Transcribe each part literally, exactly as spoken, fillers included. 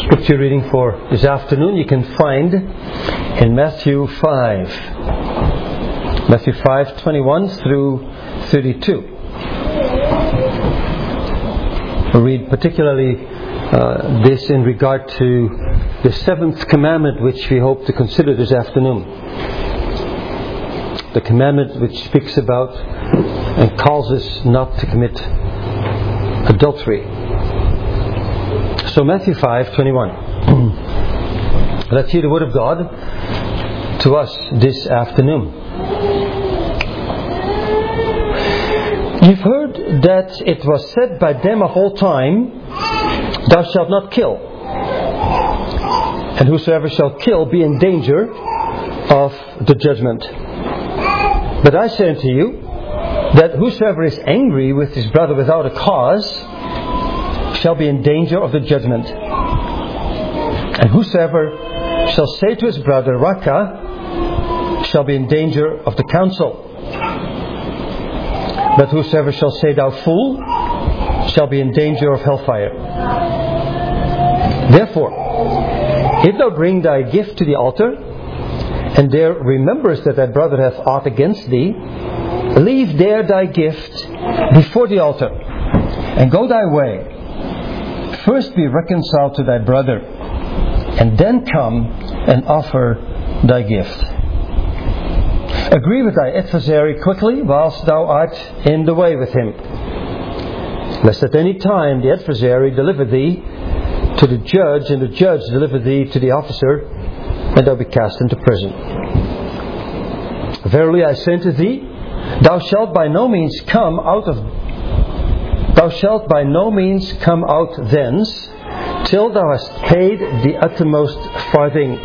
Scripture reading for this afternoon you can find in Matthew five. Matthew five, twenty-one through thirty-two. We'll read particularly uh, this in regard to the seventh commandment, which we hope to consider this afternoon. The commandment which speaks about and calls us not to commit adultery. So Matthew five, twenty-one. Let's hear the word of God to us this afternoon. You've heard that it was said by them of old time, "Thou shalt not kill, and whosoever shall kill be in danger of the judgment. But I say unto you, that whosoever is angry with his brother without a cause shall be in danger of the judgment. And whosoever shall say to his brother, Raca, shall be in danger of the council. But whosoever shall say, Thou fool, shall be in danger of hellfire. Therefore, if thou bring thy gift to the altar, and there rememberest that thy brother hath aught against thee, leave there thy gift before the altar, and go thy way. First be reconciled to thy brother, and then come and offer thy gift. Agree with thy adversary quickly whilst thou art in the way with him, lest at any time the adversary deliver thee to the judge, and the judge deliver thee to the officer, and thou be cast into prison. Verily I say unto thee, thou shalt by no means come out of Thou shalt by no means come out thence, till thou hast paid the uttermost farthing.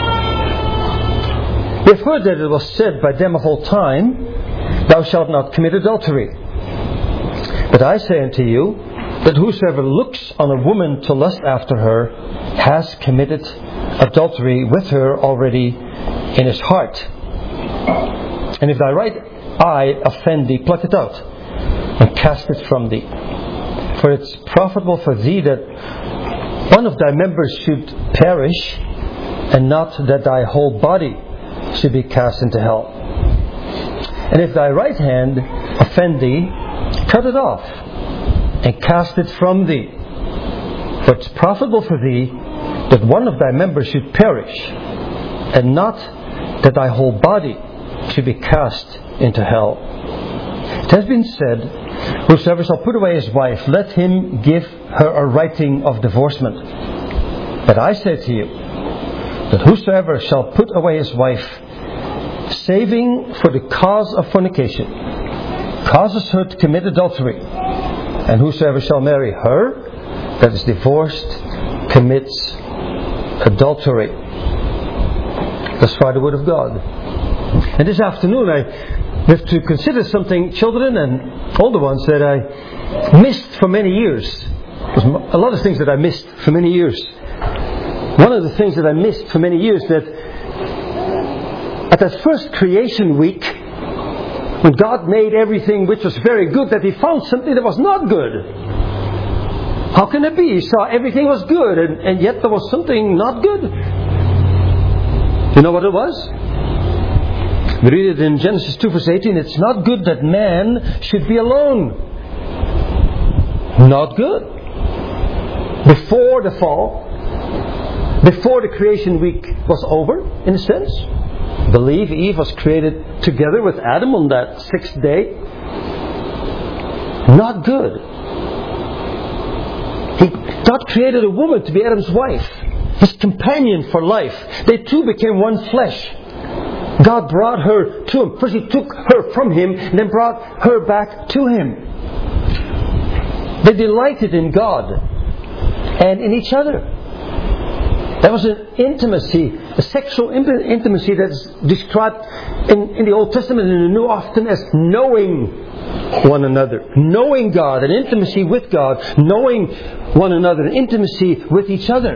We have heard that it was said by them of old time, Thou shalt not commit adultery. But I say unto you, that whosoever looks on a woman to lust after her, has committed adultery with her already in his heart. And if thy right eye offend thee, pluck it out, and cast it from thee. For it's profitable for thee that one of thy members should perish, and not that thy whole body should be cast into hell. And if thy right hand offend thee, cut it off, and cast it from thee. For it's profitable for thee that one of thy members should perish, and not that thy whole body should be cast into hell. It has been said, whosoever shall put away his wife, let him give her a writing of divorcement. But I say to you, that whosoever shall put away his wife, saving for the cause of fornication, causes her to commit adultery. And whosoever shall marry her that is divorced, commits adultery. Thus far the word of God. And this afternoon I have to consider something, children and older ones, that I missed for many years. There's a lot of things that I missed for many years. One of the things that I missed for many years, that at that first creation week, when God made everything which was very good, that He found something that was not good. How can it be? He saw everything was good, and, and yet there was something not good. You know what it was? We read it in Genesis two verse eighteen. It's not good that man should be alone. Not good. Before the fall, before the creation week was over, in a sense, I believe Eve was created together with Adam on that sixth day. Not good. He, God created a woman to be Adam's wife, his companion for life. They two became one flesh. God brought her to Him. First He took her from Him, and then brought her back to Him. They delighted in God and in each other. There was an intimacy, a sexual intimacy that is described in, in the Old Testament and the New often as knowing one another. Knowing God, an intimacy with God. Knowing one another, an intimacy with each other.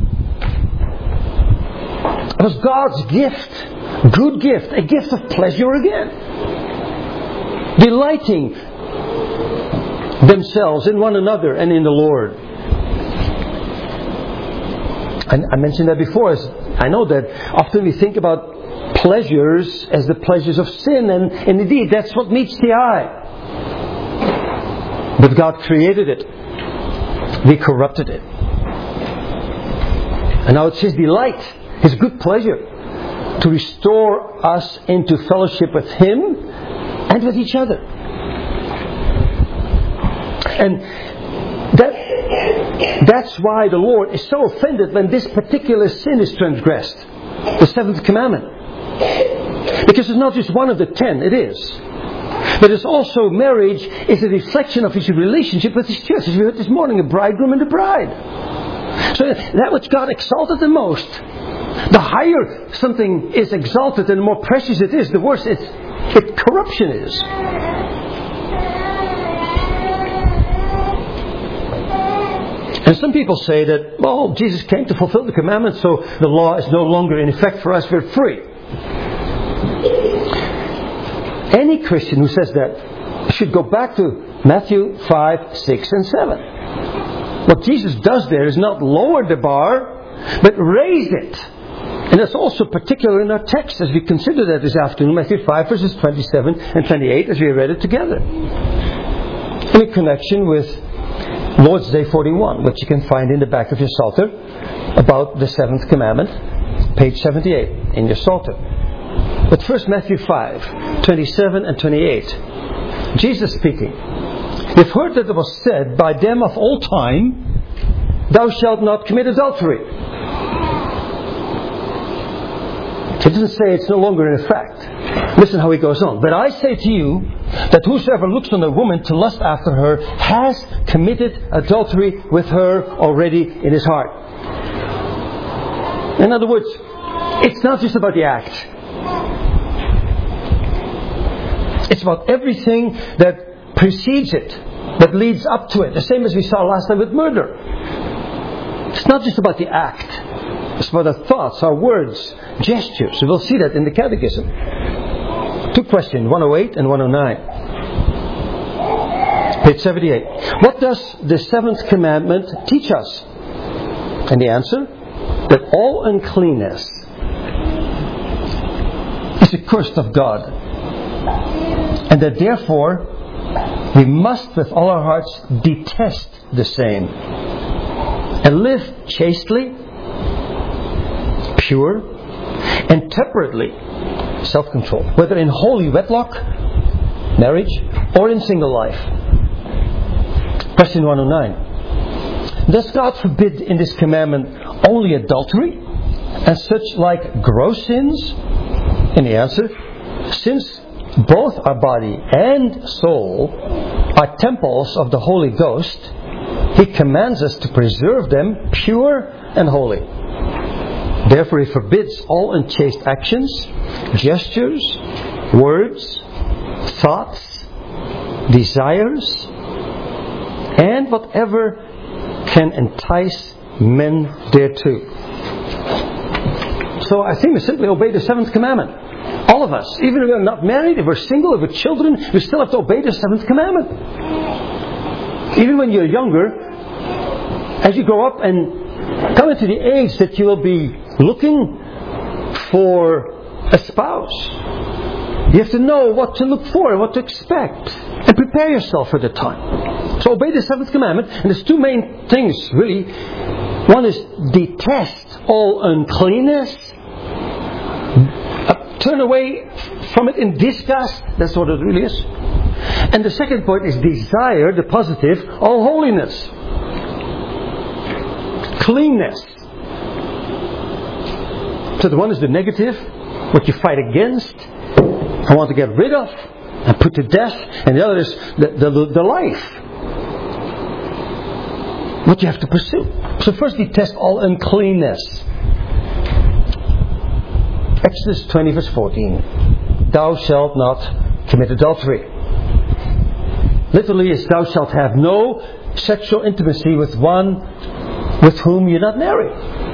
It was God's gift. Good gift, a gift of pleasure again. Delighting themselves in one another and in the Lord. And I mentioned that before. As I know that often we think about pleasures as the pleasures of sin, and, and indeed that's what meets the eye. But God created it. We corrupted it. And now it's His delight, His good pleasure, to restore us into fellowship with Him and with each other. And that, that's why the Lord is so offended when this particular sin is transgressed. The seventh commandment. Because it's not just one of the ten, it is. But it's also, marriage is a reflection of His relationship with His church. As we heard this morning, a bridegroom and a bride. So that which God exalted the most, the higher something is exalted and the more precious it is, the worse its, its corruption is. And some people say that, well, Jesus came to fulfill the commandments, so the law is no longer in effect for us, we're free. Any Christian who says that should go back to Matthew five, six and seven. What Jesus does there is not lower the bar, but raise it. And that's also particular in our text as we consider that this afternoon, Matthew five verses twenty-seven and twenty-eight, as we read it together. In connection with Lord's Day forty-one, which you can find in the back of your Psalter, about the seventh commandment, page seventy-eight in your Psalter. But first Matthew five, twenty-seven and twenty-eight. Jesus speaking. You've heard that it was said by them of old time, thou shalt not commit adultery. It doesn't say it's no longer in effect. Listen how he goes on. But I say to you that whosoever looks on a woman to lust after her has committed adultery with her already in his heart. In other words, it's not just about the act. It's about everything that precedes it, that leads up to it. The same as we saw last time with murder. It's not just about the act. It's about our thoughts, our words, gestures. We'll see that in the Catechism. Two questions, one oh eight and one oh nine. Page seventy-eight. What does the seventh commandment teach us? And the answer? That all uncleanness is accursed of God. And that therefore we must with all our hearts detest the same. And live chastely, pure, and temperately, self-control, whether in holy wedlock, marriage, or in single life. Question one oh nine. Does God forbid in this commandment only adultery and such like gross sins? And the answer, since both our body and soul are temples of the Holy Ghost, He commands us to preserve them pure and holy. Therefore, He forbids all unchaste actions, gestures, words, thoughts, desires, and whatever can entice men thereto. So I think we simply obey the seventh commandment. All of us, even if we're not married, if we're single, if we're children, we still have to obey the seventh commandment. Even when you're younger, as you grow up and come into the age that you will be looking for a spouse, you have to know what to look for and what to expect and prepare yourself for the time. So obey the seventh commandment, and there's two main things really. One is detest all uncleanness. Uh, turn away from it in disgust. That's what it really is. And the second point is desire, the positive, all holiness. Cleanness. So the one is the negative, what you fight against, I want to get rid of, and put to death. And the other is the, the, the life, what you have to pursue. So first detest all uncleanness. Exodus twenty verse fourteen. Thou shalt not commit adultery. Literally is thou shalt have no sexual intimacy with one with whom you're not married.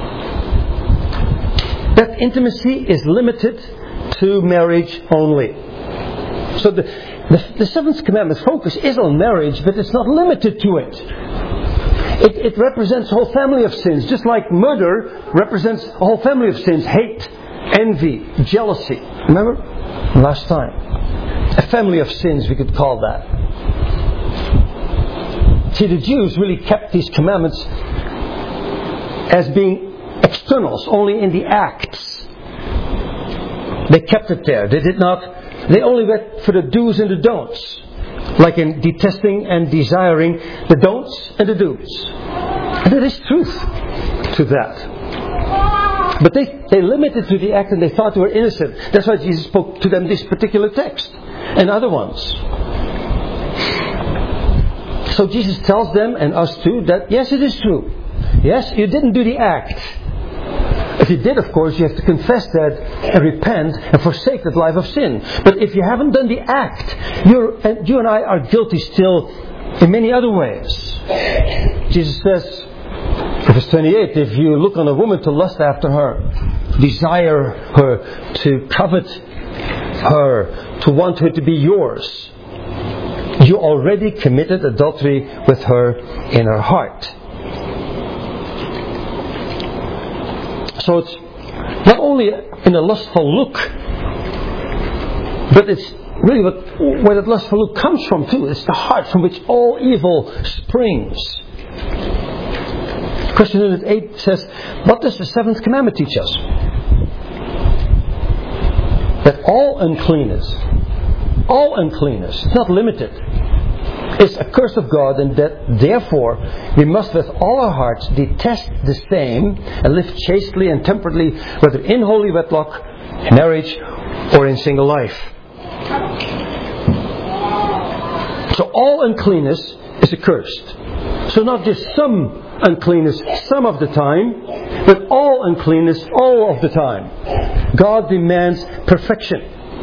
That intimacy is limited to marriage only. So the, the, the seventh commandment focus is on marriage, but it's not limited to it. It, it represents a whole family of sins, just like murder represents a whole family of sins. Hate, envy, jealousy. Remember? Last time. A family of sins, we could call that. See, the Jews really kept these commandments as being externals, only in the acts. They kept it there. They did not, they only went for the do's and the don'ts. Like in detesting and desiring the don'ts and the do's. And there is truth to that. But they, they limited to the act and they thought they were innocent. That's why Jesus spoke to them this particular text and other ones. So Jesus tells them and us too that yes, it is true. Yes, you didn't do the act. If you did, of course, you have to confess that and repent and forsake that life of sin. But if you haven't done the act, you're, and you and I are guilty still in many other ways. Jesus says, verse twenty-eight, if you look on a woman to lust after her, desire her, to covet her, to want her to be yours, you already committed adultery with her in her heart. So it's not only in a lustful look, but it's really what, where that lustful look comes from too. It's the heart from which all evil springs. Question one hundred eight says, what does the seventh commandment teach us? That all uncleanness, all uncleanness, it's not limited, is a curse of God, and that therefore we must with all our hearts detest the same and live chastely and temperately, whether in holy wedlock, in marriage, or in single life. So all uncleanness is accursed. So not just some uncleanness some of the time, but all uncleanness all of the time. God demands perfection,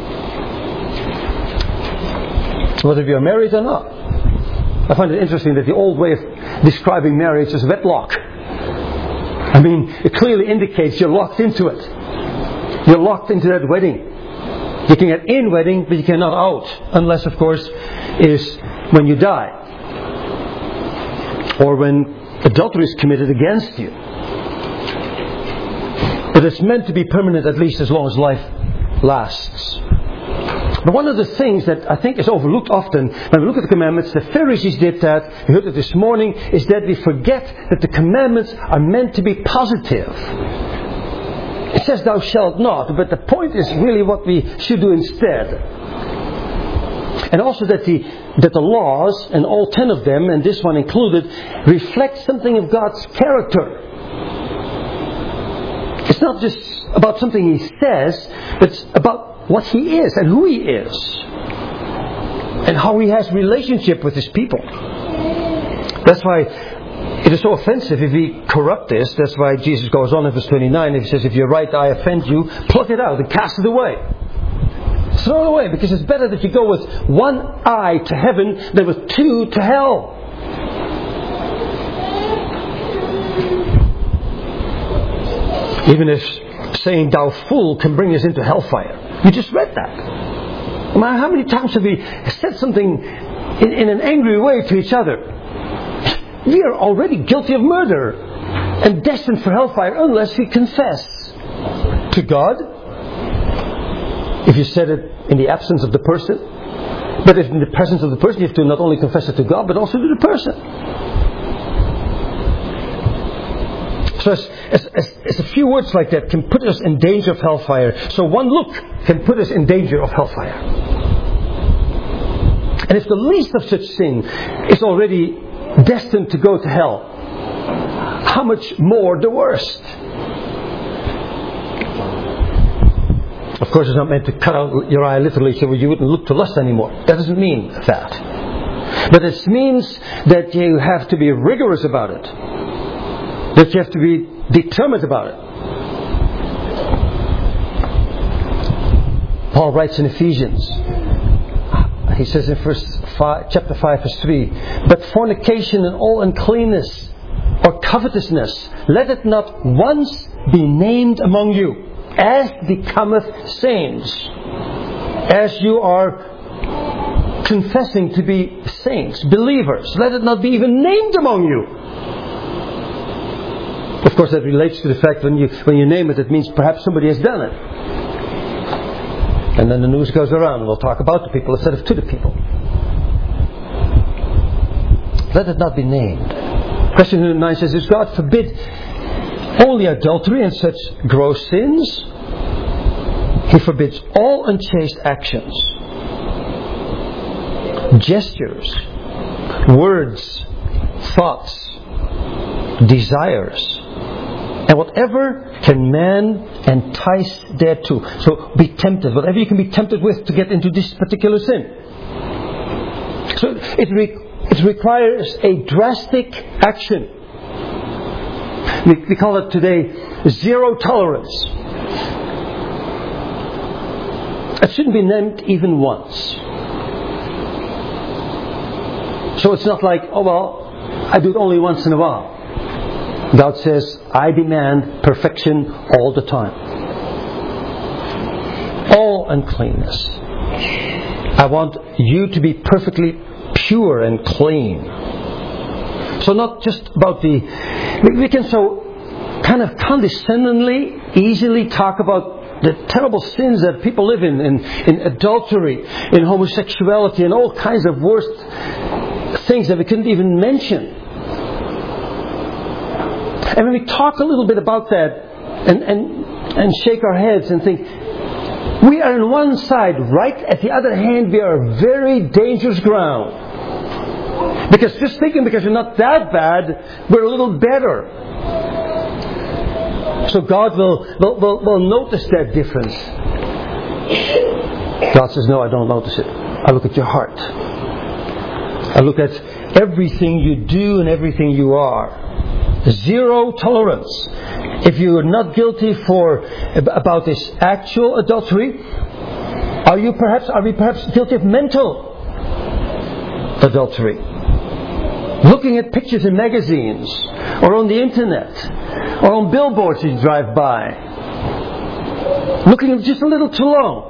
whether you are married or not. I find it interesting that the old way of describing marriage is wedlock. I mean, it clearly indicates you're locked into it. You're locked into that wedding. You can get in wedding, but you cannot out. Unless, of course, is when you die. Or when adultery is committed against you. But it's meant to be permanent, at least as long as life lasts. But one of the things that I think is overlooked often when we look at the commandments, the Pharisees did that, we heard it this morning, is that we forget that the commandments are meant to be positive. It says thou shalt not, but the point is really what we should do instead. And also that the that the laws, and all ten of them, and this one included, reflect something of God's character. It's not just about something He says, but it's about what He is and who He is. And how He has relationship with His people. That's why it is so offensive if we corrupt this. That's why Jesus goes on in verse twenty-nine. He says, if your right eye offend you, pluck it out and cast it away. Throw it away, because it's better that you go with one eye to heaven than with two to hell. Even if saying thou fool can bring us into hellfire. We just read that. No matter how many times have we said something in, in an angry way to each other, we are already guilty of murder and destined for hellfire unless we confess to God. If you said it in the absence of the person, but if in the presence of the person, you have to not only confess it to God, but also to the person. So as, as, as, as a few words like that can put us in danger of hellfire. So one look can put us in danger of hellfire. And if the least of such sin is already destined to go to hell, how much more the worst? Of course, it's not meant to cut out your eye literally so you wouldn't look to lust anymore. That doesn't mean that. But it means that you have to be rigorous about it. That you have to be determined about it. Paul writes in Ephesians, he says in verse five, chapter five, verse three, but fornication and all uncleanness or covetousness, let it not once be named among you, as becometh saints, as you are confessing to be saints, believers. Let it not be even named among you. Of course, that relates to the fact when you when you name it, it means perhaps somebody has done it. And then the news goes around and we'll talk about the people instead of to the people. Let it not be named. Question nine says, does God forbid only adultery and such gross sins? He forbids all unchaste actions, gestures, words, thoughts, desires, and whatever can man entice thereto. So be tempted, whatever you can be tempted with to get into this particular sin. So it, re- it requires a drastic action. We, we call it today zero tolerance. It shouldn't be named even once. So it's not like, oh well, I do it only once in a while. God says, I demand perfection all the time. All uncleanness. I want you to be perfectly pure and clean. So not just about the... We can so kind of condescendingly, easily talk about the terrible sins that people live in, in, in adultery, in homosexuality, and all kinds of worst things that we couldn't even mention. And when we talk a little bit about that and, and, and shake our heads and think, we are on one side right, at the other hand we are very dangerous ground. Because just thinking because we're not that bad, we're a little better. So God will, will, will, will notice that difference. God says, no, I don't notice it. I look at your heart. I look at everything you do and everything you are. Zero tolerance. If you are not guilty for about this actual adultery, are you perhaps are we perhaps guilty of mental adultery? Looking at pictures in magazines or on the internet or on billboards you drive by. Looking at just a little too long.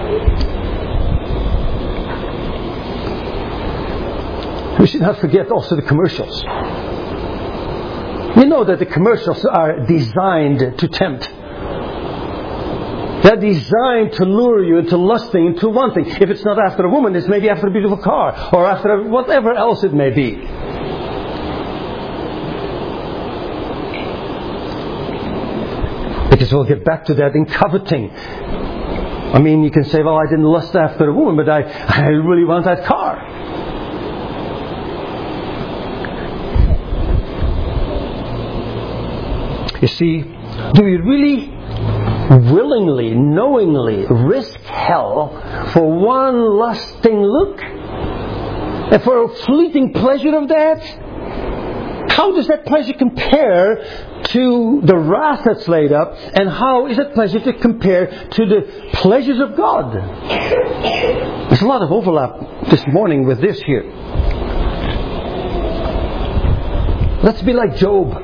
We should not forget also the commercials. You know that the commercials are designed to tempt. They're designed to lure you into lusting into one thing. If it's not after a woman, it's maybe after a beautiful car or after a, whatever else it may be. Because we'll get back to that in coveting. I mean, you can say, well, I didn't lust after a woman, but I, I really want that car. You see, do we really willingly, knowingly risk hell for one lusting look? And for a fleeting pleasure of that? How does that pleasure compare to the wrath that's laid up? And how is that pleasure to compare to the pleasures of God? There's a lot of overlap this morning with this here. Let's be like Job.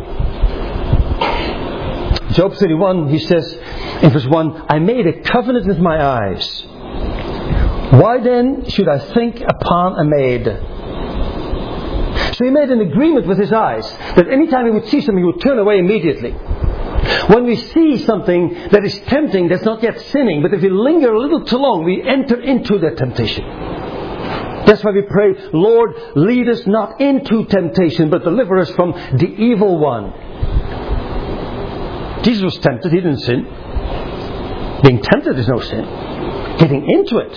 Job thirty-one, he says in verse one, I made a covenant with my eyes. Why then should I think upon a maid? So he made an agreement with his eyes that anytime he would see something, he would turn away immediately. When we see something that is tempting, that's not yet sinning, but if we linger a little too long, we enter into that temptation. That's why we pray, Lord, lead us not into temptation, but deliver us from the evil one. Jesus was tempted, he didn't sin. Being tempted is no sin. Getting into it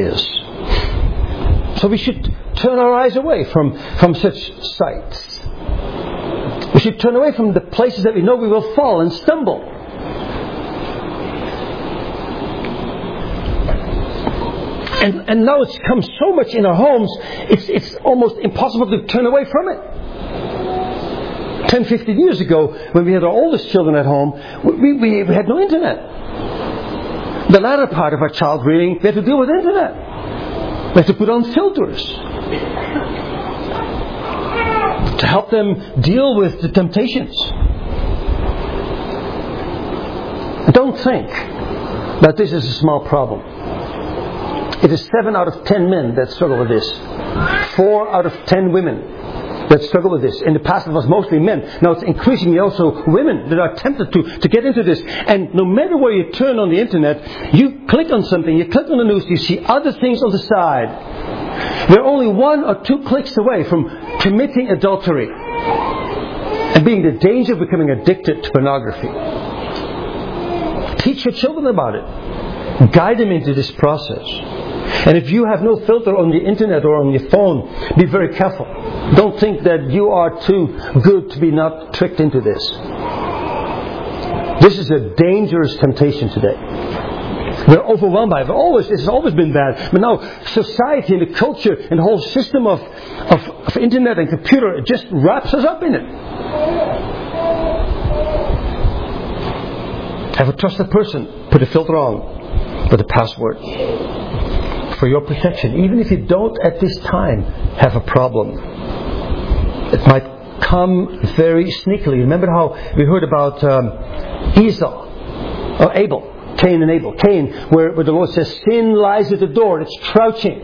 is. So we should turn our eyes away from, from such sights. We should turn away from the places that we know we will fall and stumble. And, and now it's come so much in our homes, it's, it's almost impossible to turn away from it. ten, fifteen years ago, when we had our oldest children at home, we, we, we had no internet. The latter part of our child rearing, we had to deal with internet. We had to put on filters to help them deal with the temptations. Don't think that this is a small problem. It is seven out of ten men that struggle with this. Four out of ten women. that struggle with this. In the past it was mostly men. Now it's increasingly also women that are tempted to, to get into this. And no matter where you turn on the internet, you click on something, you click on the news, you see other things on the side. We're only one or two clicks away from committing adultery and being in the danger of becoming addicted to pornography. Teach your children about it. Guide them into this process. And if you have no filter on the internet or on your phone, be very careful. Don't think that you are too good to be not tricked into this. This is a dangerous temptation today. We're overwhelmed by it. Always, this has always been bad. But now society and the culture and the whole system of, of, of internet and computer, it just wraps us up in it. Have a trusted person. Put a filter on with a password. For your protection. Even if you don't at this time have a problem. It might come very sneakily. Remember how we heard about um, Esau or Abel. Cain and Abel. Cain, where, where the Lord says sin lies at the door. It's crouching.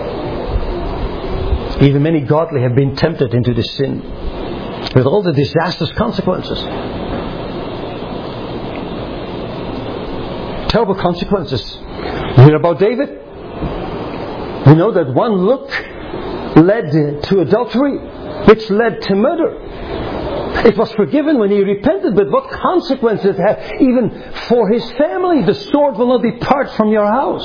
Even many godly have been tempted into this sin. With all the disastrous consequences. Terrible consequences. We hear about David. We know that one look led to adultery, which led to murder. It was forgiven when he repented, but what consequences it had even for his family? The sword will not depart from your house.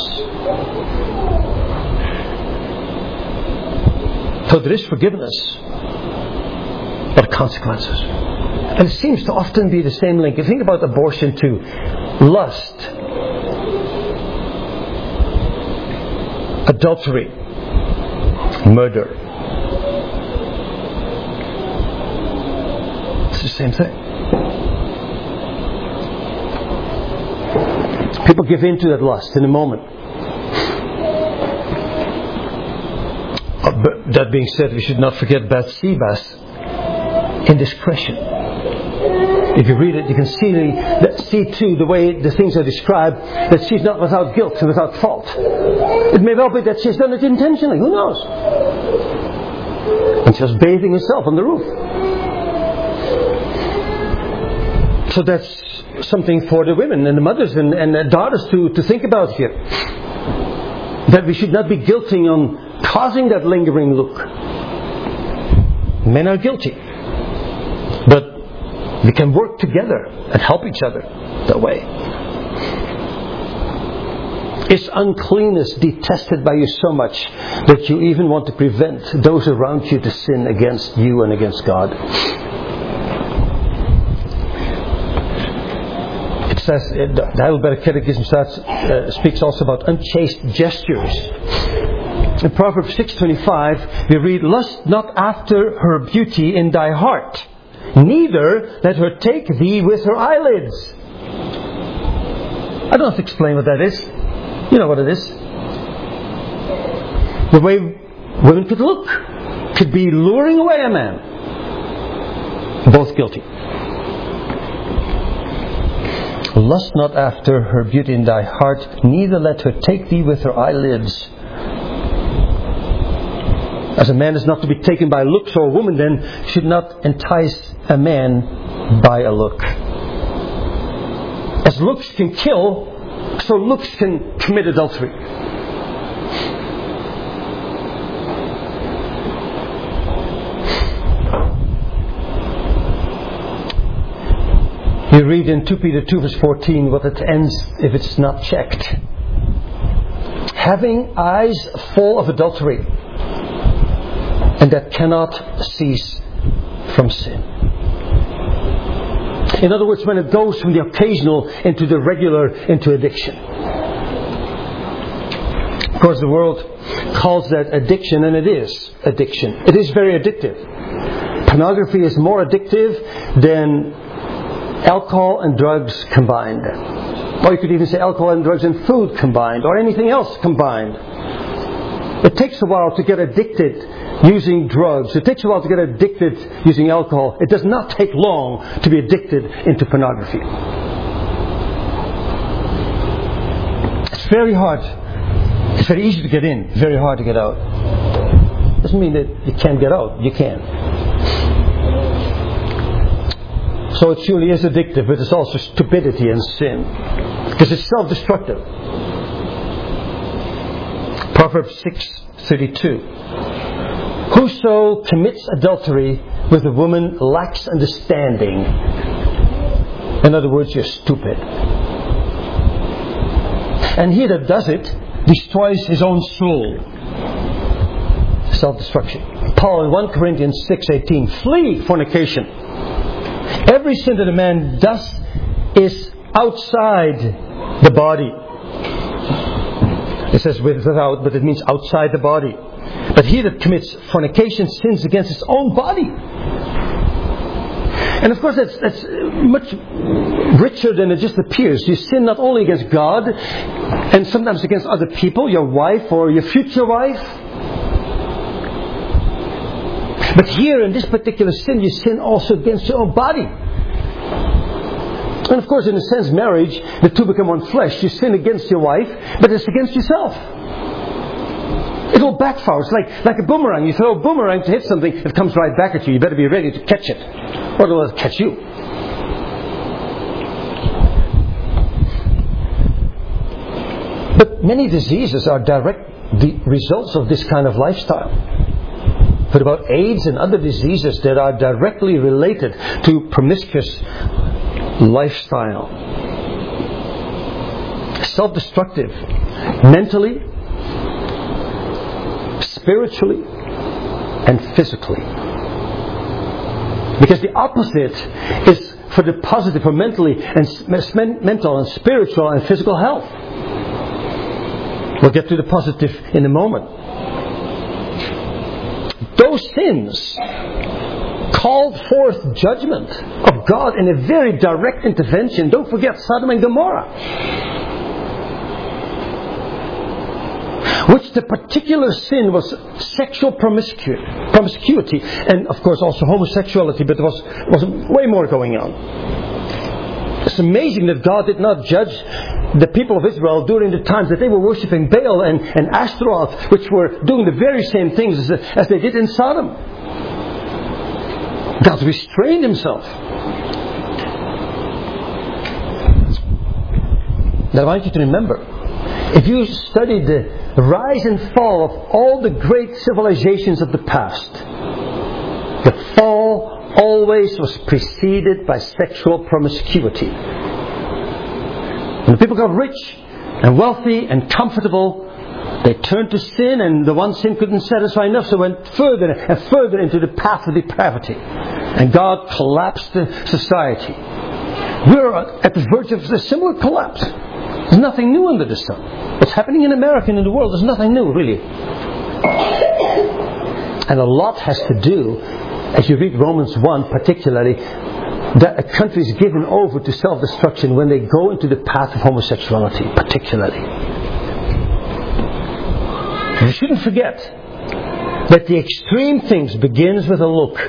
So there is forgiveness, but consequences. And it seems to often be the same link. You think about abortion too. Lust, adultery, murder. It's the same thing. People give in to that lust in a moment. But that being said, we should not forget Bathsheba's indiscretion. If you read it, you can see, the, see too the way the things are described, that she's not without guilt and without fault. It may well be that she's done it intentionally. Who knows? And she was bathing herself on the roof. So that's something for the women and the mothers and, and the daughters to, to think about here. That we should not be guilty on causing that lingering look. Men are guilty. But we can work together and help each other that way. Is uncleanness detested by you so much that you even want to prevent those around you to sin against you and against God? It says, the Heidelberg Catechism starts, uh, speaks also about unchaste gestures. In Proverbs six twenty-five, we read, "Lust not after her beauty in thy heart, neither let her take thee with her eyelids." I don't have to explain what that is. You know what it is. The way women could look could be luring away a man. Both guilty. Lust not after her beauty in thy heart, neither let her take thee with her eyelids. As a man is not to be taken by looks, or a woman then should not entice a man by a look. As looks can kill, so looks can commit adultery. You read in Second Peter two verse fourteen what it ends if it's not checked. Having eyes full of adultery, and that cannot cease from sin. In other words, when it goes from the occasional into the regular, into addiction. Of course, the world calls that addiction, and it is addiction. It is very addictive. Pornography is more addictive than alcohol and drugs combined. Or you could even say alcohol and drugs and food combined, or anything else combined. It takes a while to get addicted using drugs. It takes a while to get addicted using alcohol. It does not take long to be addicted into pornography. It's very hard. It's very easy to get in, very hard to get out. Doesn't mean that you can't get out. You can. So it surely is addictive, but it's also stupidity and sin. Because it's self-destructive. Proverbs six thirty-two. Whoso commits adultery with a woman lacks understanding. In other words, you're stupid. And he that does it destroys his own soul. Self-destruction. Paul in First Corinthians six eighteen. Flee fornication. Every sin that a man does is outside the body. It says without, but it means outside the body. But he that commits fornication sins against his own body. And of course that's, that's much richer than it just appears. You sin not only against God, and sometimes against other people, your wife or your future wife. But here in this particular sin, you sin also against your own body. And of course, in a sense, marriage, the two become one flesh. You sin against your wife, but it's against yourself. It will backfire. It's like, like a boomerang. You throw a boomerang to hit something, it comes right back at you. You better be ready to catch it, or it will catch you. But many diseases are direct the results of this kind of lifestyle. But about AIDS and other diseases that are directly related to promiscuous lifestyle. Self-destructive. Mentally, spiritually, and physically. Because the opposite is for the positive, for mentally and mental and spiritual and physical health. We'll get to the positive in a moment. Those sins called forth judgment of God in a very direct intervention. Don't forget Sodom and Gomorrah. Which the particular sin was sexual promiscuity, promiscuity and of course also homosexuality, but there was, was way more going on. It's amazing that God did not judge the people of Israel during the times that they were worshipping Baal and, and Ashtaroth, which were doing the very same things as, as they did in Sodom. God restrained Himself. Now I want you to remember, if you study the rise and fall of all the great civilizations of the past, the fall always was preceded by sexual promiscuity. When the people got rich and wealthy and comfortable, they turned to sin, and the one sin couldn't satisfy enough, so went further and further into the path of depravity. And God collapsed the society. We're at the verge of a similar collapse. There's nothing new under the sun. What's happening in America and in the world is nothing new, really. And a lot has to do, as you read Romans one particularly, that a country is given over to self-destruction when they go into the path of homosexuality, particularly. You shouldn't forget that the extreme things begins with a look.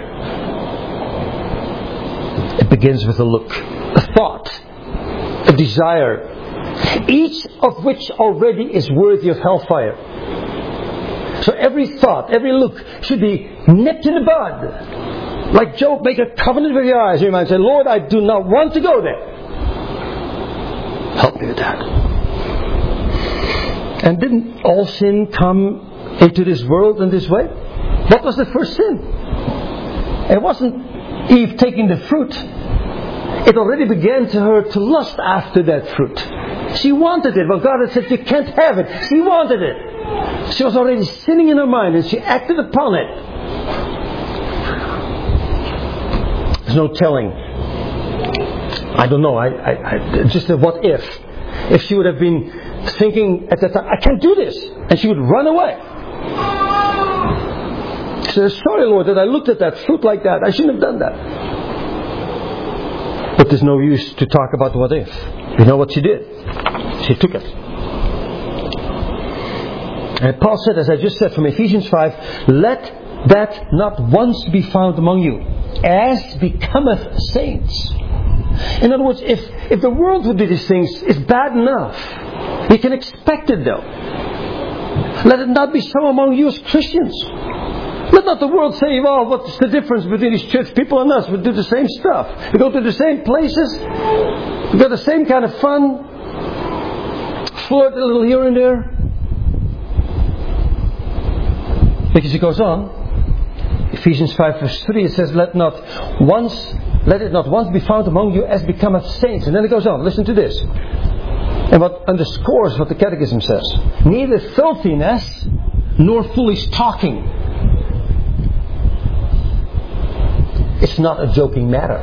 It begins with a look, a thought, a desire, each of which already is worthy of hellfire. So every thought, every look should be nipped in the bud. Like Job, make a covenant with your eyes. You might say, Lord, I do not want to go there. Help me with that. And didn't all sin come into this world in this way? What was the first sin? It wasn't Eve taking the fruit. It already began to her to lust after that fruit. She wanted it. Well, God had said, you can't have it. She wanted it. She was already sinning in her mind, and she acted upon it. There's no telling. I don't know. I, I, I just a what if. If she would have been thinking at that time, I can't do this, and she would run away. She said, sorry, Lord, that I looked at that fruit like that. I shouldn't have done that. But there's no use to talk about what if. You know what she did? She took it. And Paul said, as I just said from Ephesians five, let that not once be found among you, as becometh saints. In other words, if, if the world would do these things, it's bad enough. We can expect it though. Let it not be so among you as Christians. Let Let not the world say, well, what's the difference between these church people and us? We do the same stuff. We go to the same places. We got the same kind of fun. Flirt a little here and there. Because it goes on. Ephesians five verse three, it says, Let not once, let it not once be found among you as becometh saints. And then it goes on. Listen to this. And what underscores what the Catechism says. Neither filthiness nor foolish talking. It's not a joking matter.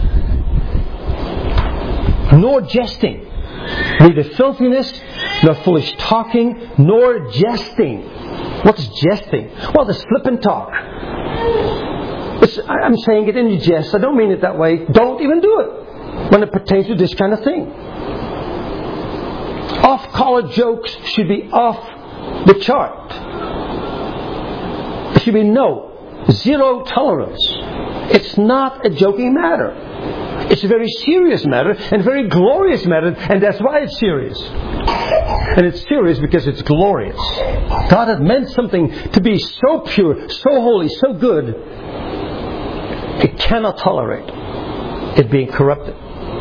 Nor jesting. Neither filthiness nor foolish talking nor jesting. What is jesting? Well, it's flippant talk. It's, I'm saying it in jest. I don't mean it that way. Don't even do it when it pertains to this kind of thing. Off-color jokes should be off the chart. There should be no, zero tolerance. It's not a joking matter. It's a very serious matter and a very glorious matter, and that's why it's serious. And it's serious because it's glorious. God had meant something to be so pure, so holy, so good. It cannot tolerate it being corrupted.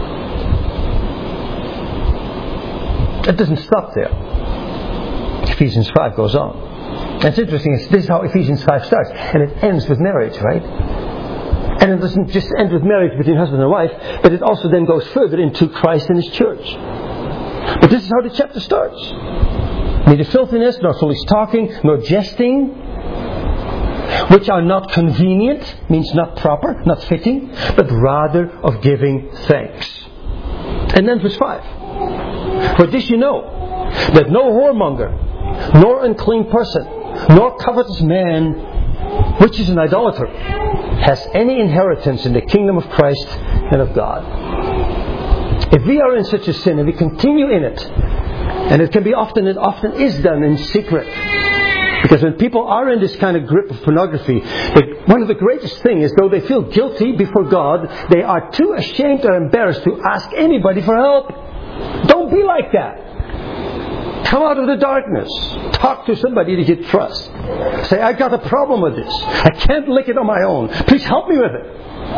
It doesn't stop there. Ephesians five goes on. And it's interesting, this is how Ephesians five starts. And it ends with marriage, right? And it doesn't just end with marriage between husband and wife, but it also then goes further into Christ and His church. But this is how the chapter starts. Neither filthiness, nor foolish talking, nor jesting, which are not convenient, means not proper, not fitting, but rather of giving thanks. And then verse five. For this you know, that no whoremonger, nor unclean person, nor covetous man, which is an idolater, has any inheritance in the kingdom of Christ and of God. If we are in such a sin and we continue in it, and it can be often, it often is done in secret. Because when people are in this kind of grip of pornography, one of the greatest things is, though they feel guilty before God, they are too ashamed or embarrassed to ask anybody for help. Don't be like that. Come out of the darkness. Talk to somebody that you trust. Say, I got a problem with this. I can't lick it on my own. Please help me with it.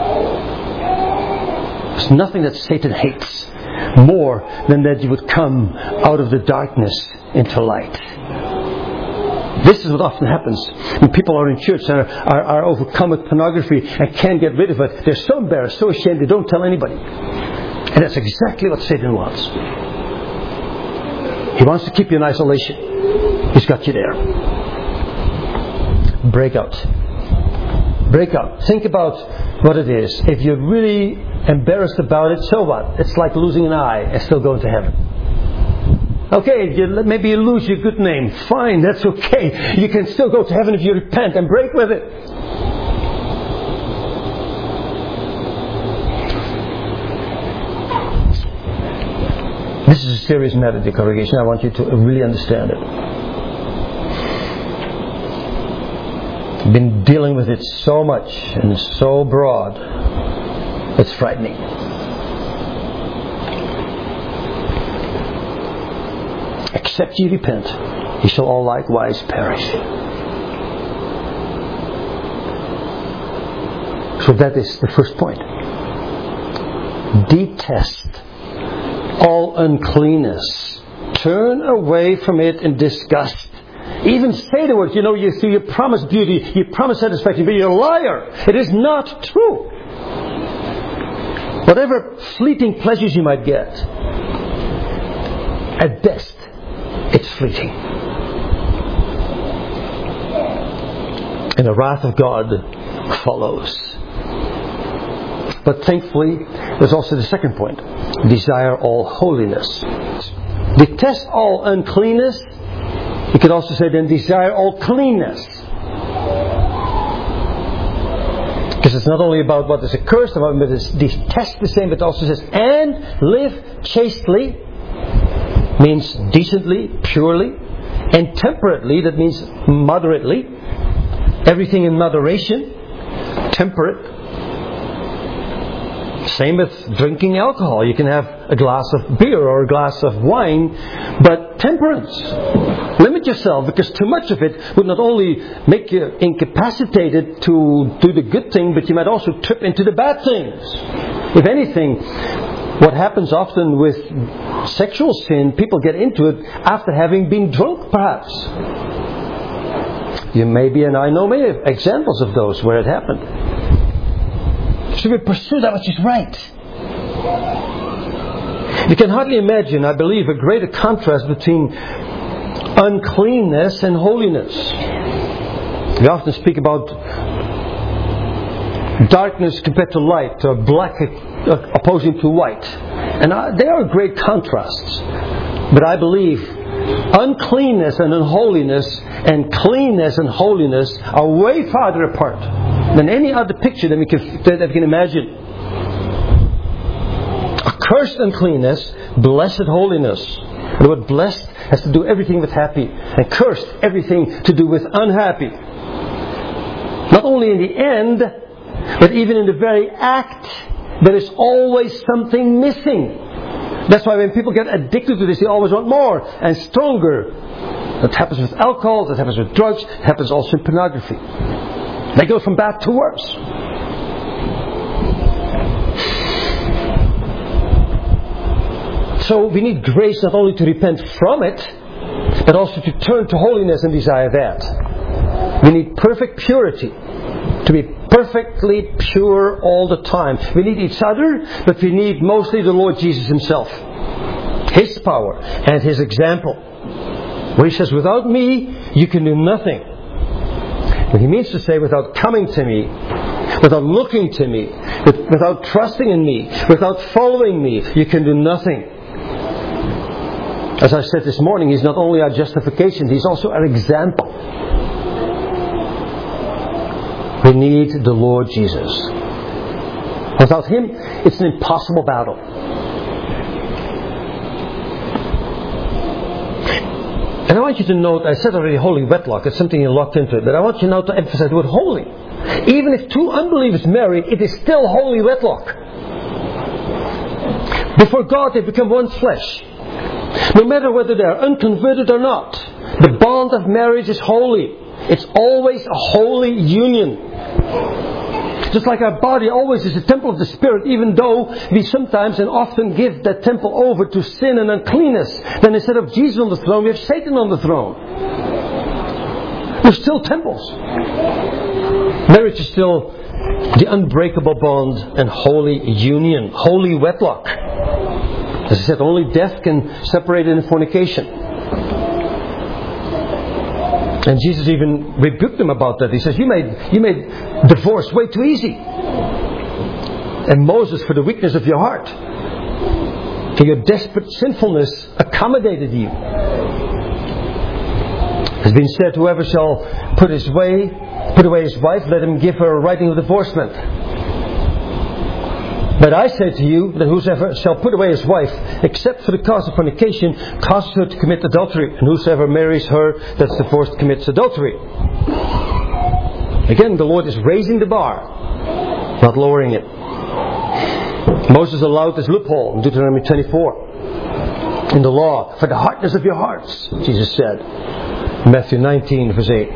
There's nothing that Satan hates more than that you would come out of the darkness into light. This is what often happens when people are in church and are, are, are overcome with pornography and can't get rid of it. They're so embarrassed, so ashamed, they don't tell anybody. And that's exactly what Satan wants. He wants to keep you in isolation. He's got you there. Break out. Break out. Think about what it is. If you're really embarrassed about it, so what? It's like losing an eye and still going to heaven. Okay, you, maybe you lose your good name. Fine, that's okay. You can still go to heaven if you repent and break with it. This is a serious matter, dear congregation. I want you to really understand it. I've been dealing with it so much and so broad. It's frightening. Except ye repent, ye shall all likewise perish. So that is the first point. Detest all uncleanness. Turn away from it in disgust. Even say the words, you know, you, you promise beauty, you promise satisfaction, but you're a liar. It is not true. Whatever fleeting pleasures you might get, at best, it's fleeting. And the wrath of God follows. But thankfully, there's also the second point. Desire all holiness. Detest all uncleanness. You could also say then desire all cleanness. Because it's not only about what is accursed about, but it's detest the same, but it also says, and live chastely, means decently, purely, and temperately, that means moderately. Everything in moderation, temperate, Same with drinking alcohol. You can have a glass of beer or a glass of wine, but temperance. Limit yourself, because too much of it would not only make you incapacitated to do the good thing, but you might also trip into the bad things. If anything, what happens often with sexual sin, people get into it after having been drunk, perhaps. You maybe, and I know many examples of those where it happened. So we pursue that which is right. You can hardly imagine, I believe, a greater contrast between uncleanness and holiness. We often speak about darkness compared to light, or black opposing to white. And they are great contrasts. But I believe uncleanness and unholiness and cleanness and holiness are way farther apart than any other picture that we can, that we can imagine. Accursed uncleanness, blessed holiness. The word blessed has to do everything with happy, and cursed everything to do with unhappy. Not only in the end, but even in the very act, there is always something missing. That's why when people get addicted to this, they always want more and stronger. That happens with alcohol, that happens with drugs, it happens also in pornography. They go from bad to worse. So we need grace not only to repent from it, but also to turn to holiness and desire that. We need perfect purity, to be perfectly pure all the time. We need each other, but we need mostly the Lord Jesus Himself. His power and His example. Where He says, without me, you can do nothing. But He means to say, without coming to me, without looking to me, without trusting in me, without following me, you can do nothing. As I said this morning, He's not only our justification, He's also our example. We need the Lord Jesus. Without Him, it's an impossible battle. And I want you to note, I said already holy wedlock, it's something you locked into it, but I want you now to emphasize the word holy. Even if two unbelievers marry, it is still holy wedlock. Before God, they become one flesh. No matter whether they are unconverted or not, the bond of marriage is holy. It's always a holy union. Just like our body always is a temple of the Spirit, even though we sometimes and often give that temple over to sin and uncleanness, then instead of Jesus on the throne, we have Satan on the throne. We're still temples. Marriage is still the unbreakable bond and holy union, holy wedlock. As I said, only death can separate it in fornication. And Jesus even rebuked them about that. He says, you made, you made divorce way too easy. And Moses, for the weakness of your heart, for your desperate sinfulness, accommodated you. It has been said, whoever shall put his way, put away his wife, let him give her a writing of divorcement. But I say to you that whosoever shall put away his wife, except for the cause of fornication, causes her to commit adultery. And whosoever marries her that's divorced commits adultery. Again, the Lord is raising the bar, not lowering it. Moses allowed this loophole in Deuteronomy twenty-four. In the law, for the hardness of your hearts, Jesus said. Matthew nineteen, verse eight.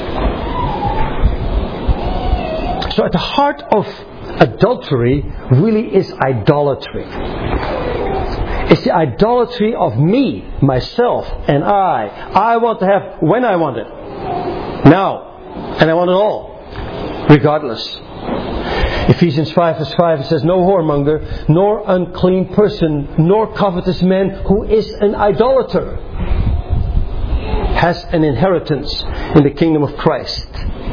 So at the heart of adultery really is idolatry. It's the idolatry of me, myself, and I. I want to have when I want it. Now. And I want it all. Regardless. Ephesians five verse five, it says, no whoremonger, nor unclean person, nor covetous man who is an idolater has an inheritance in the kingdom of Christ.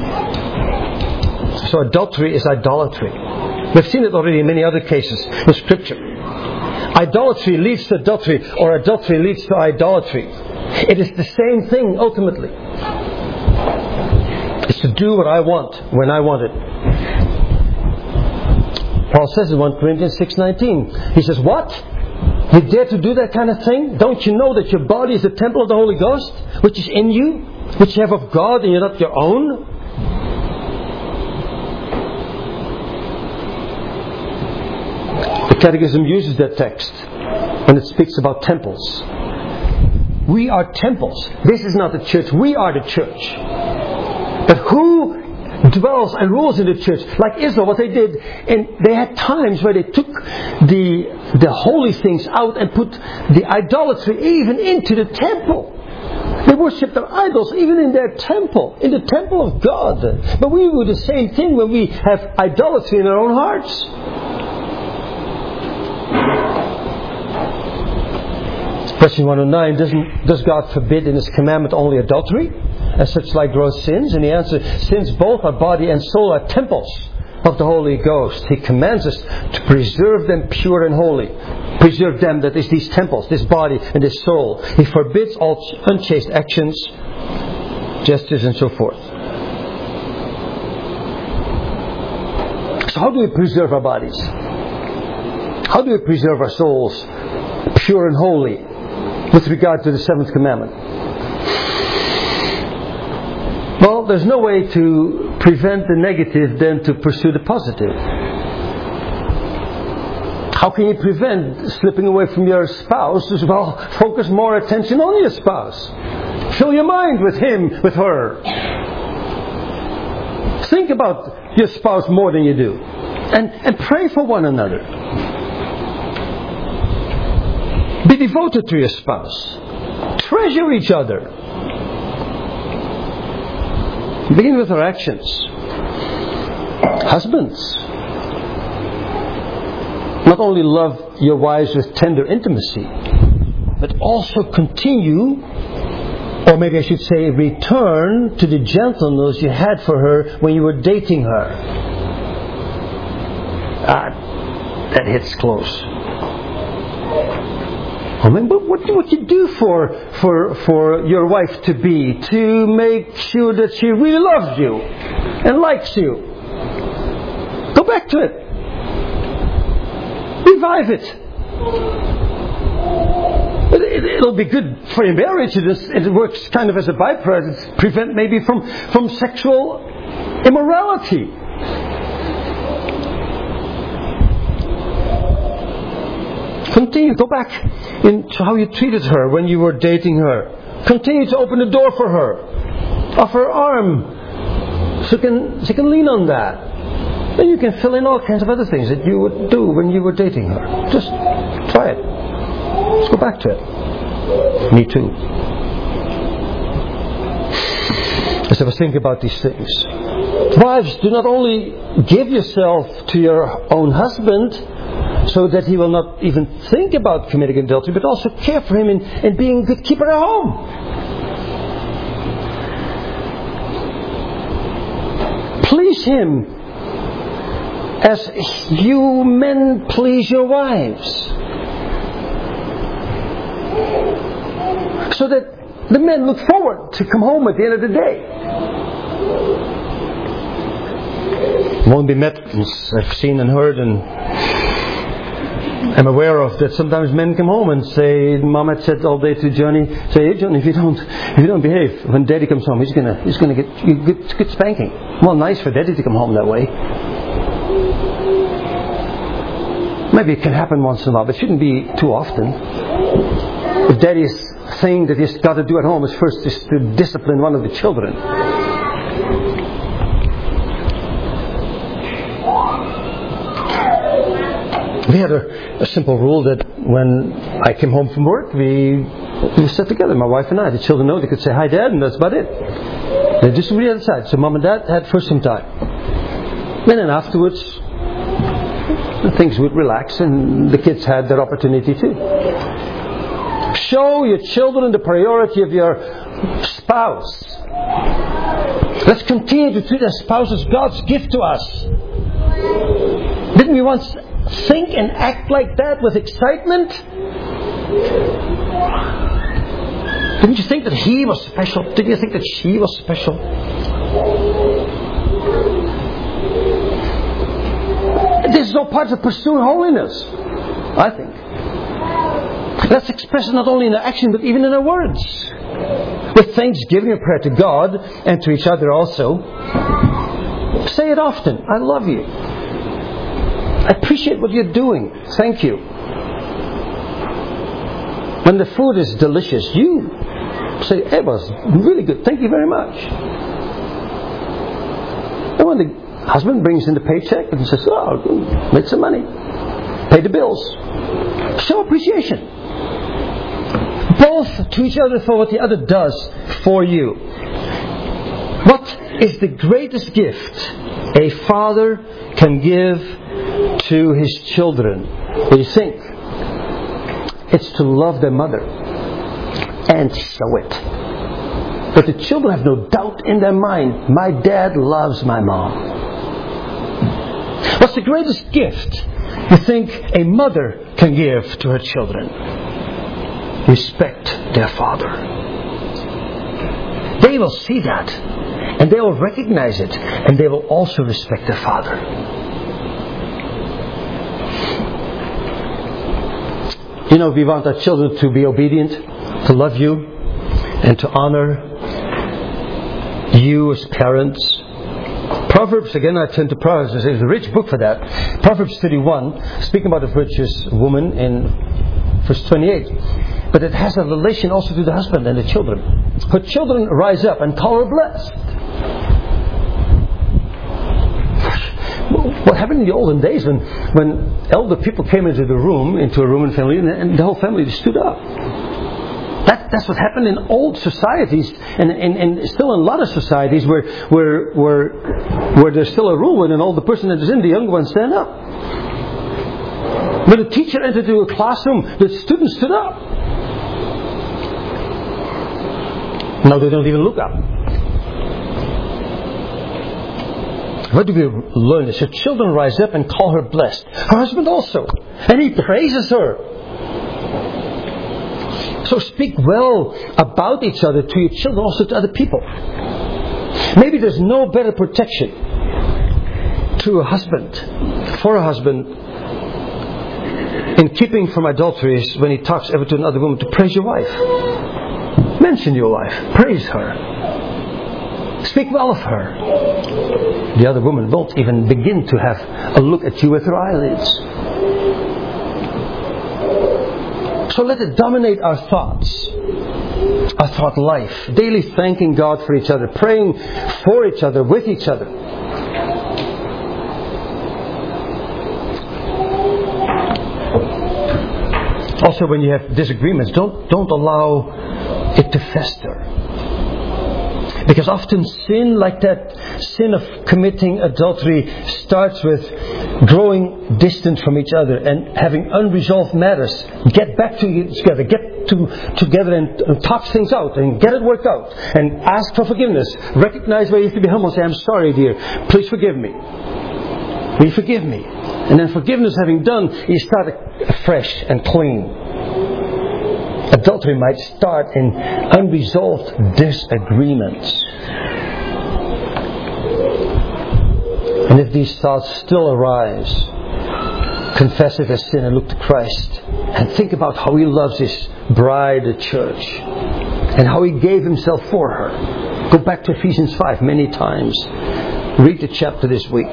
So adultery is idolatry. We've seen it already in many other cases in Scripture. Idolatry leads to adultery, or adultery leads to idolatry. It is the same thing ultimately. It's to do what I want, when I want it. Paul says in First Corinthians six nineteen, he says, what? You dare to do that kind of thing? Don't you know that your body is the temple of the Holy Ghost, which is in you, which you have of God, and you're not your own? The Catechism uses that text when it speaks about temples. We are temples. This is not the church. We are the church. But who dwells and rules in the church? Like Israel, what they did, and they had times where they took the the holy things out and put the idolatry even into the temple. They worshipped their idols even in their temple, in the temple of God. But we do the same thing when we have idolatry in our own hearts. Question one oh nine, doesn't, does God forbid in His commandment only adultery, as such like gross sins? And the answer, since both our body and soul are temples of the Holy Ghost, He commands us to preserve them pure and holy. Preserve them, that is these temples, this body and this soul. He forbids all unchaste actions, gestures and so forth. So how do we preserve our bodies? How do we preserve our souls pure and holy with regard to the seventh commandment? Well, there's no way to prevent the negative than to pursue the positive. How can you prevent slipping away from your spouse? Well, focus more attention on your spouse. Fill your mind with him, with her. Think about your spouse more than you do. And, and pray for one another. Be devoted to your spouse. Treasure each other. Begin with our actions. Husbands, not only love your wives with tender intimacy, but also continue, or maybe I should say return to the gentleness you had for her when you were dating her. Ah, that hits close. I mean, what, what, what you do for, for, for your wife to be, to make sure that she really loves you and likes you. Go back to it. Revive it. it, it it'll be good for your marriage. It, is, it works kind of as a byproduct. Prevent maybe from, from sexual immorality. Continue, go back into how you treated her when you were dating her. Continue to open the door for her. Offer her arm. So she can, she can lean on that. Then you can fill in all kinds of other things that you would do when you were dating her. Just try it. Let's go back to it. Me too. As I was thinking about these things. Wives, do not only give yourself to your own husband, so that he will not even think about committing adultery, but also care for him in, in being a good keeper at home. Please him as you men please your wives. So that the men look forward to come home at the end of the day. Won't be met, as I've seen and heard and I'm aware of, that sometimes men come home and say, Mom had said all day to Johnny, say, hey Johnny, if you don't, if you don't behave, when Daddy comes home, he's gonna, he's gonna get you good, good spanking. Well, nice for Daddy to come home that way. Maybe it can happen once in a while, but it shouldn't be too often. If Daddy's thing that he's got to do at home is first is to discipline one of the children. We had a, a simple rule that when I came home from work, we, we sat together, my wife and I. The children know they could say, hi Dad, and that's about it. They just on the other side. So Mom and Dad had first some time. And then afterwards, things would relax and the kids had their opportunity too. Show your children the priority of your spouse. Let's continue to treat our spouse as God's gift to us. Didn't we once think and act like that with excitement? Didn't you think that he was special? Didn't you think that she was special? This is all part of pursuing holiness, I think. Let's express it not only in our action, but even in our words. With thanksgiving and prayer to God and to each other also. Say it often. I love you. I appreciate what you're doing. Thank you. When the food is delicious, you say, it was really good. Thank you very much. And when the husband brings in the paycheck and says, oh, make some money. Pay the bills. Show appreciation. Both to each other for what the other does for you. What is the greatest gift a father can give to his children? What do you think? It's to love their mother and show it. But the children have no doubt in their mind, my dad loves my mom. What's the greatest gift you think a mother can give to her children? Respect their father. They will see that, and they will recognize it, and they will also respect their father. You know, we want our children to be obedient, to love you, and to honor you as parents. Proverbs, again I turn to Proverbs, there's a rich book for that. Proverbs thirty-one, speaking about a virtuous woman in verse twenty-eight. But it has a relation also to the husband and the children. Her children rise up and call her blessed. What happened in the olden days when, when elder people came into the room, into a Roman family, and, and the whole family stood up. That, that's what happened in old societies, and, and, and still in a lot of societies where, where, where, where there's still a rule when an older person enters in, the younger ones stand up. When a teacher entered into a classroom, the students stood up. Now they don't even look up. What do we learn? Is her children rise up and call her blessed. Her husband also. And he praises her. So speak well about each other to your children, also to other people. Maybe there's no better protection to a husband, for a husband, in keeping from adultery is when he talks ever to another woman to praise your wife. Mention your wife. Praise her. Speak well of her. The other woman won't even begin to have a look at you with her eyelids. So let it dominate our thoughts, our thought life. Daily thanking God for each other, praying for each other, with each other. Also, when you have disagreements, don't don't allow it to fester. Because often sin like that, sin of committing adultery, starts with growing distant from each other and having unresolved matters. Get back together, get to, together and, and talk things out and get it worked out. And ask for forgiveness. Recognize where you have to be humble and say, I'm sorry dear, please forgive me. Will you forgive me? And then forgiveness having done, you start fresh and clean. Adultery might start in unresolved disagreements. And if these thoughts still arise, confess it as sin and look to Christ. And think about how He loves His bride, the church. And how He gave Himself for her. Go back to Ephesians five many times. Read the chapter this week.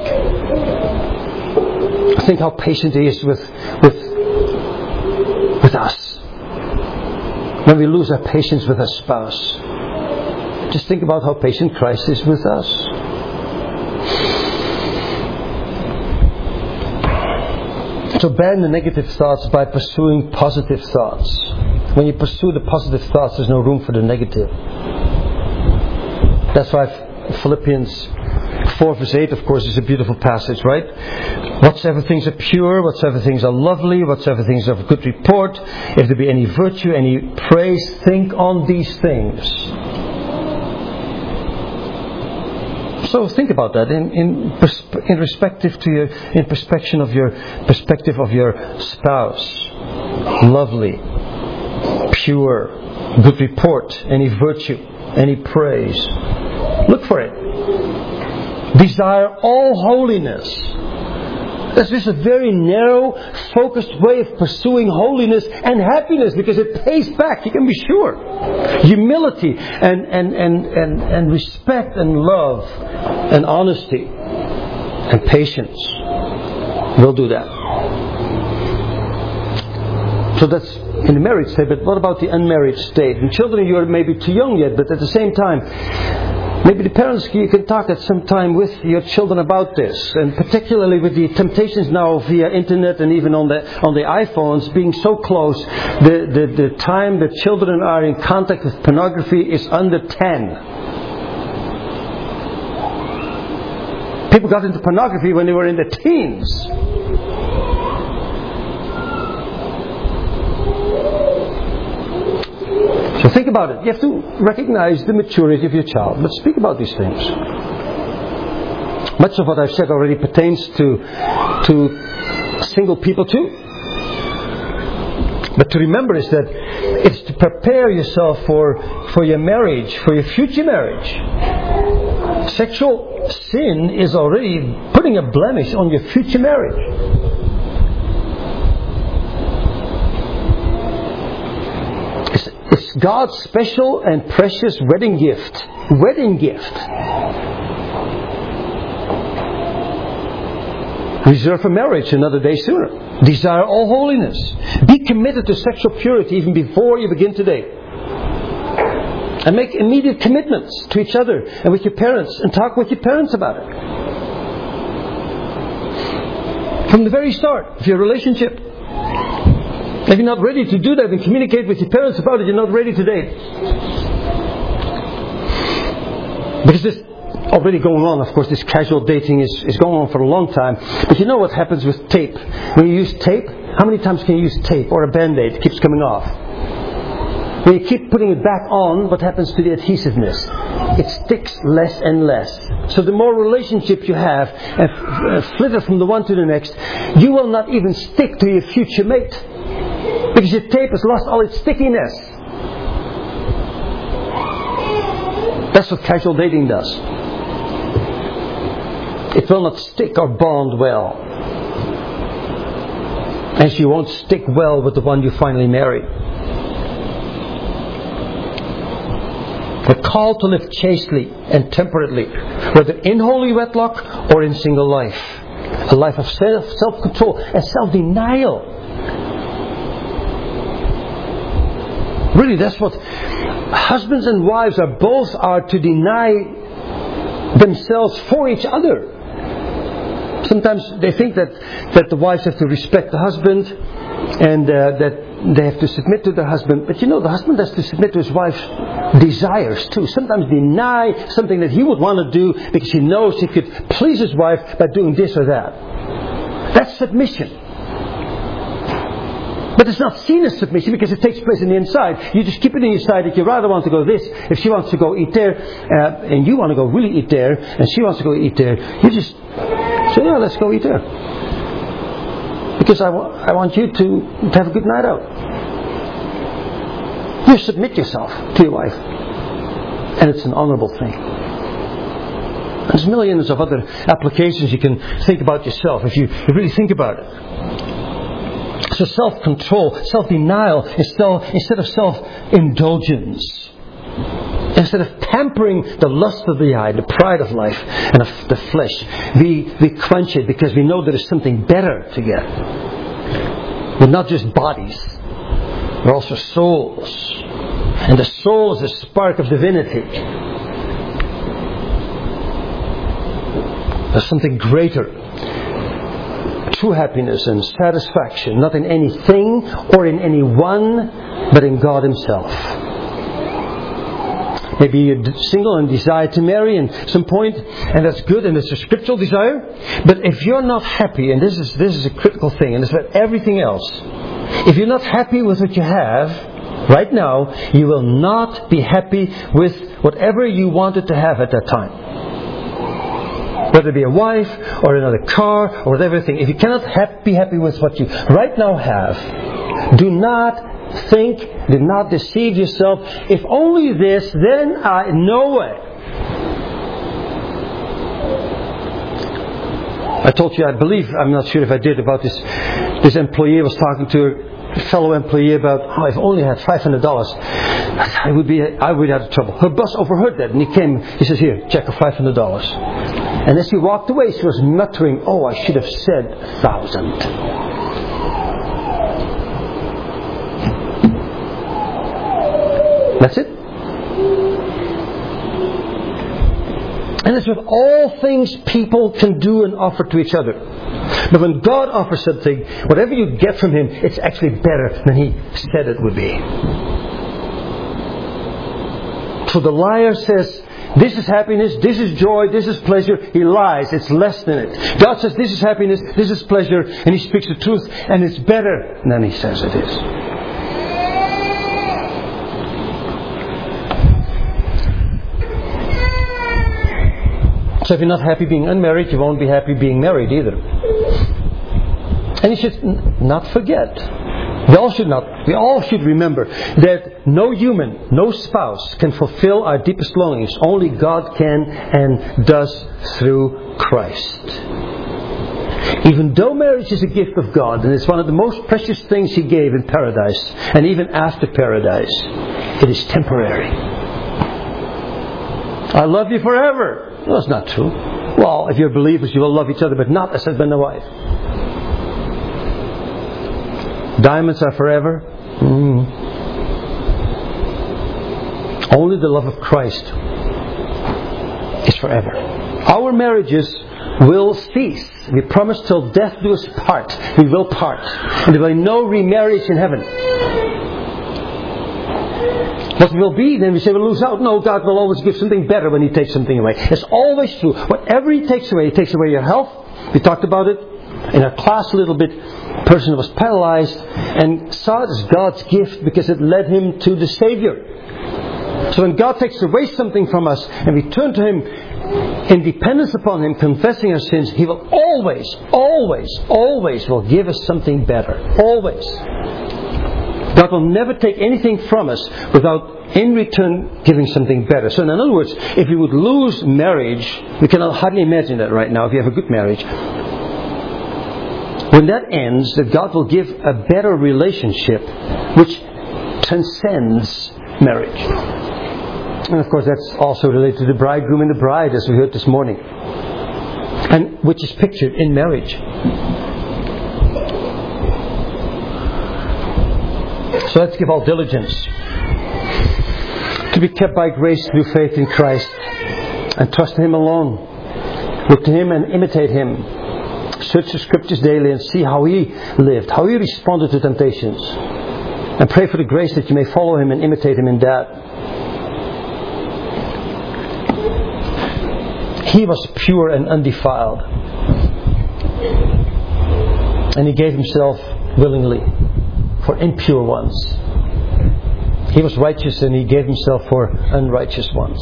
Think how patient He is with, with, with us. When we lose our patience with our spouse, just think about how patient Christ is with us. So ban the negative thoughts by pursuing positive thoughts. When you pursue the positive thoughts, there's no room for the negative. That's why Philippians four verse eight, of course, is a beautiful passage, right? Whatsoever things are pure, whatsoever things are lovely, whatsoever things are of good report, if there be any virtue, any praise, think on these things. So think about that in in, persp- in respective to your in perspective of your perspective of your spouse. Lovely, pure, good report, any virtue, any praise. Look for it. Desire all holiness. That's just a very narrow, focused way of pursuing holiness and happiness, because it pays back, you can be sure. Humility and, and, and, and, and respect and love and honesty and patience. will do that. So that's in the married state, but what about the unmarried state? And children, you are maybe too young yet, but at the same time, maybe the parents, you can talk at some time with your children about this, and particularly with the temptations now via internet and even on the on the iPhones being so close, the, the, the time that children are in contact with pornography is under ten. People got into pornography when they were in their teens. So think about it. You have to recognize the maturity of your child. But speak about these things. Much of what I've said already pertains to, to single people too. But to remember is that it's to prepare yourself for, for your marriage, for your future marriage. Sexual sin is already putting a blemish on your future marriage. It's God's special and precious wedding gift. Wedding gift. Reserve for marriage another day sooner. Desire all holiness. Be committed to sexual purity even before you begin today. And make immediate commitments to each other and with your parents. And talk with your parents about it. From the very start of your relationship. If you're not ready to do that and communicate with your parents about it, you're not ready today. Because this already going on, of course, this casual dating is, is going on for a long time. But you know what happens with tape? When you use tape, how many times can you use tape or a band-aid? It keeps coming off. When you keep putting it back on, what happens to the adhesiveness? It sticks less and less. So the more relationship you have, and flitter from the one to the next, you will not even stick to your future mate. Because your tape has lost all its stickiness. That's what casual dating does. It will not stick or bond well. As you won't stick well with the one you finally marry. The call to live chastely and temperately, whether in holy wedlock or in single life. A life of self, self-control and self-denial. Really, that's what husbands and wives are both are to deny themselves for each other. Sometimes they think that, that the wives have to respect the husband and uh, that they have to submit to the husband. But you know, the husband has to submit to his wife's desires too. Sometimes deny something that he would want to do because he knows he could please his wife by doing this or that. That's submission. But it's not seen as submission because it takes place in the inside. You just keep it in your side that you rather want to go this. If she wants to go eat there, uh, and you want to go really eat there, and she wants to go eat there, you just say, yeah, let's go eat there. Because I, wa- I want you to, to have a good night out. You submit yourself to your wife. And it's an honorable thing. There's millions of other applications you can think about yourself if you really think about it. So self-control, self-denial instead of self-indulgence. Instead of pampering the lust of the eye, the pride of life, and of the flesh, we, we quench it because we know there is something better to get. We're not just bodies, we're also souls. And the soul is a spark of divinity. There's something greater. True happiness and satisfaction, not in anything or in anyone, but in God Himself. Maybe you're single and desire to marry at some point, and that's good, and it's a scriptural desire. But if you're not happy, and this is this is a critical thing, and it's about everything else. If you're not happy with what you have right now, you will not be happy with whatever you wanted to have at that time. Whether it be a wife or another car or whatever thing. If you cannot ha- be happy with what you right now have, do not think, do not deceive yourself. If only this, then I know it. I told you, I believe, I'm not sure if I did, about this. This employee was talking to a fellow employee about, oh, if only I had five hundred dollars, I would be, I would have trouble. Her boss overheard that, and he came. He says, "Here, check for five hundred dollars." And as he walked away, she was muttering, "Oh, I should have said a thousand." That's it. And it's with all things people can do and offer to each other. But when God offers something, whatever you get from Him, it's actually better than He said it would be. So the liar says, "This is happiness, this is joy, this is pleasure." He lies, it's less than it. God says, "This is happiness, this is pleasure," and He speaks the truth, and it's better than He says it is. So if you're not happy being unmarried, you won't be happy being married either. And you should n- not forget. We all should not. We all should remember that no human, no spouse can fulfill our deepest longings. Only God can and does through Christ. Even though marriage is a gift of God, and it's one of the most precious things He gave in paradise, and even after paradise, it is temporary. "I love you forever." Well, that's not true. Well, if you're believers, you will love each other, but not as husband and wife. Diamonds are forever. Mm. Only the love of Christ is forever. Our marriages will cease. We promise till death do us part. We will part. And there will be no remarriage in heaven. What will be, then we say we'll lose out. No, God will always give something better when He takes something away. It's always true. Whatever He takes away, He takes away your health. We talked about it in our class a little bit. A person was paralyzed and saw it as God's gift because it led him to the Savior. So when God takes away something from us and we turn to Him in dependence upon Him, confessing our sins, He will always, always, always will give us something better. Always. God will never take anything from us without in return giving something better. So in other words, if you would lose marriage, we can hardly imagine that right now if you have a good marriage. When that ends, that God will give a better relationship which transcends marriage. And of course that's also related to the bridegroom and the bride, as we heard this morning. And which is pictured in marriage. So let's give all diligence to be kept by grace through faith in Christ, and trust in Him alone. Look to Him and imitate Him. Search the Scriptures daily and see how He lived, how He responded to temptations. And pray for the grace that you may follow Him and imitate Him in that. He was pure and undefiled. And He gave Himself willingly for impure ones. He was righteous and He gave Himself for unrighteous ones.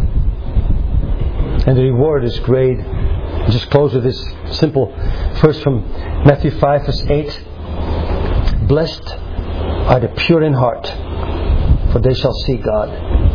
And the reward is great. I'll just close with this simple verse from Matthew five verse eight. "Blessed are the pure in heart, for they shall see God."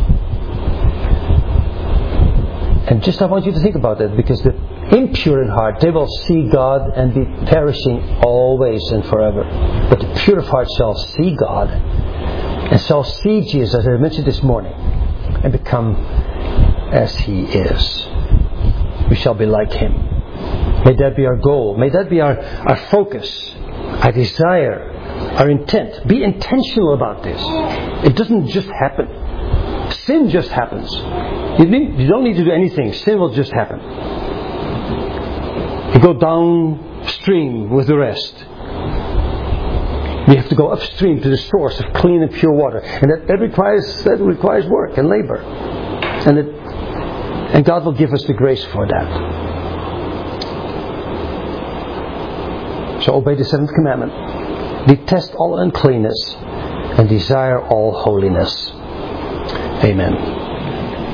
And just I want you to think about that, because the impure in heart, they will see God and be perishing always and forever. But the pure of heart shall see God and shall see Jesus, as I mentioned this morning, and become as He is. We shall be like Him. May that be our goal. May that be our, our focus, our desire, our intent. Be intentional about this. It doesn't just happen. Sin just happens. You, need, you don't need to do anything. Sin will just happen. You go downstream with the rest. We have to go upstream to the source of clean and pure water, and that, that requires that requires work and labor, and it, and God will give us the grace for that. So obey the seventh commandment: detest all uncleanness and desire all holiness. Amen.